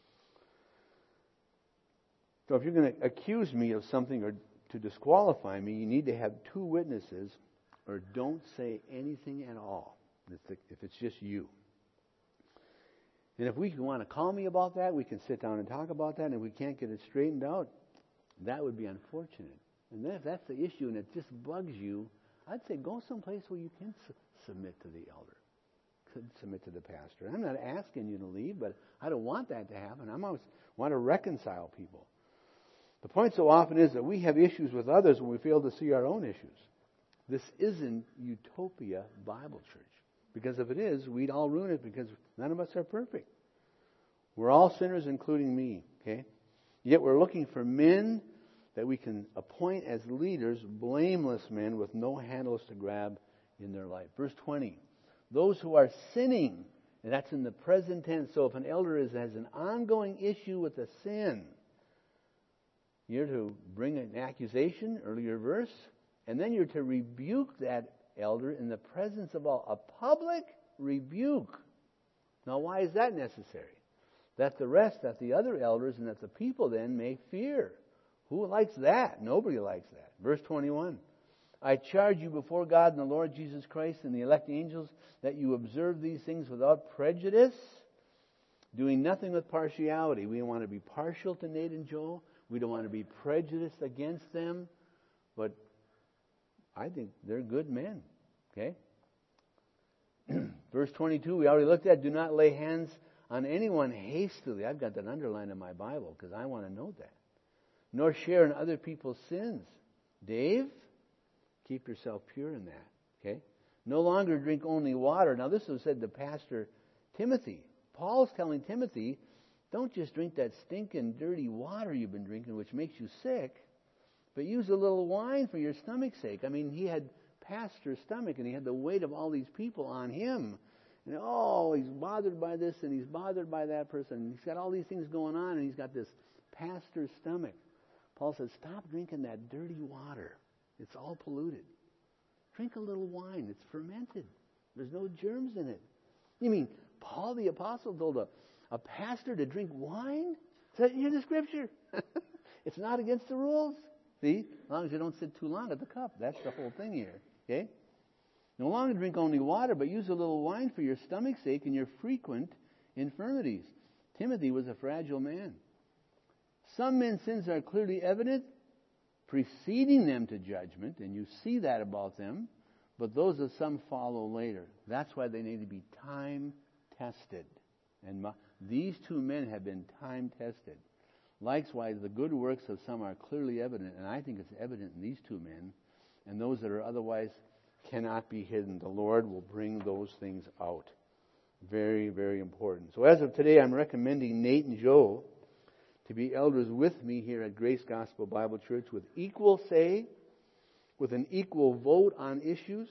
So if you're going to accuse me of something or to disqualify me, you need to have two witnesses, or don't say anything at all if it's just you. And if we want to call me about that, we can sit down and talk about that, and if we can't get it straightened out, that would be unfortunate. And then if that's the issue and it just bugs you, I'd say go someplace where you can su- submit to the elder, could submit to the pastor. I'm not asking you to leave, but I don't want that to happen. I always want to reconcile people. The point so often is that we have issues with others when we fail to see our own issues. This isn't Utopia Bible Church. Because if it is, we'd all ruin it because none of us are perfect. We're all sinners, including me. Okay? Yet we're looking for men that we can appoint as leaders, blameless men with no handles to grab in their life. Verse twenty. Those who are sinning, and that's in the present tense. So if an elder is, has an ongoing issue with a sin, you're to bring an accusation, earlier verse, and then you're to rebuke that elder in the presence of all. A public rebuke. Now, why is that necessary? That the rest, that the other elders, and that the people then may fear. Who likes that? Nobody likes that. Verse twenty-one. I charge you before God and the Lord Jesus Christ and the elect angels that you observe these things without prejudice, doing nothing with partiality. We don't want to be partial to Nate and Joe. We don't want to be prejudiced against them. But I think they're good men. Okay? Verse twenty-two, we already looked at. Do not lay hands on anyone hastily. I've got that underlined in my Bible because I want to know that. Nor share in other people's sins. Dave, keep yourself pure in that. Okay? No longer drink only water. Now this was said to Pastor Timothy. Paul's telling Timothy, don't just drink that stinking, dirty water you've been drinking, which makes you sick, but use a little wine for your stomach's sake. I mean, he had pastor's stomach, and he had the weight of all these people on him. And, oh, he's bothered by this, and he's bothered by that person. And he's got all these things going on, and he's got this pastor's stomach. Paul says, stop drinking that dirty water. It's all polluted. Drink a little wine. It's fermented. There's no germs in it. You mean Paul the Apostle told a, a pastor to drink wine? Is that in the Scripture? It's not against the rules. See? As long as you don't sit too long at the cup. That's the whole thing here. Okay? No longer drink only water, but use a little wine for your stomach's sake and your frequent infirmities. Timothy was a fragile man. Some men's sins are clearly evident, preceding them to judgment, and you see that about them. but those of some follow later. That's why they need to be time tested. And my, these two men have been time tested. Likewise, the good works of some are clearly evident, and I think it's evident in these two men, and those that are otherwise cannot be hidden. The Lord will bring those things out. Very, very important. So as of today, I'm recommending Nate and Joe to be elders with me here at Grace Gospel Bible Church with equal say, with an equal vote on issues,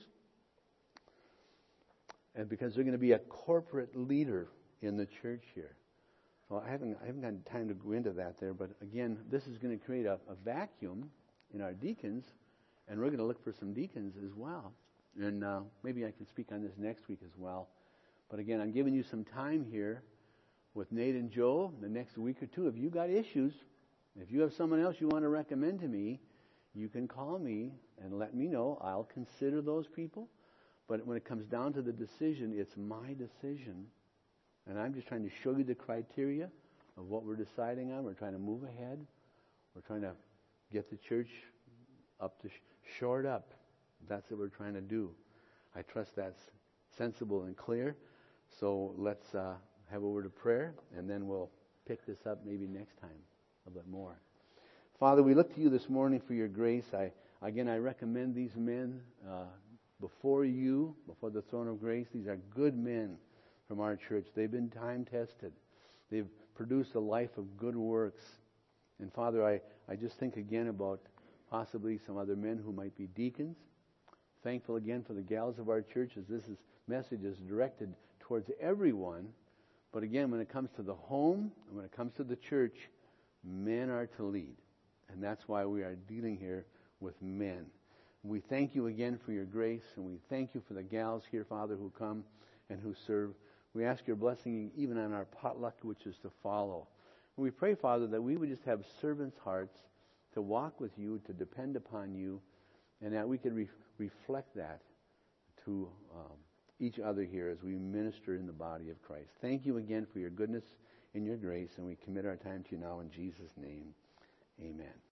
and because they're going to be a corporate leader in the church here. Well, I haven't I haven't gotten time to go into that there, but again, this is going to create a, a vacuum in our deacons, and we're going to look for some deacons as well. And uh, maybe I can speak on this next week as well. But again, I'm giving you some time here with Nate and Joe the next week or two. If you got issues, if you have someone else you want to recommend to me, you can call me and let me know. I'll consider those people. But when it comes down to the decision, it's my decision. And I'm just trying to show you the criteria of what we're deciding on. We're trying to move ahead. We're trying to get the church up to sh- shored up. That's what we're trying to do. I trust that's sensible and clear. So let's uh, have a word of prayer, and then we'll pick this up maybe next time a bit more. Father, we look to you this morning for your grace. I again, I recommend these men uh, before you, before the throne of grace. These are good men from our church. They've been time tested. They've produced a life of good works. And Father, I, I just think again about possibly some other men who might be deacons. Thankful again for the gals of our church as this is, message is directed towards everyone. But again, when it comes to the home and when it comes to the church, men are to lead. And that's why we are dealing here with men. We thank you again for your grace, and we thank you for the gals here, Father, who come and who serve. We ask your blessing even on our potluck, which is to follow. And we pray, Father, that we would just have servants' hearts to walk with you, to depend upon you, and that we could re- reflect that to um, each other here as we minister in the body of Christ. Thank you again for your goodness and your grace, and we commit our time to you now in Jesus' name. Amen.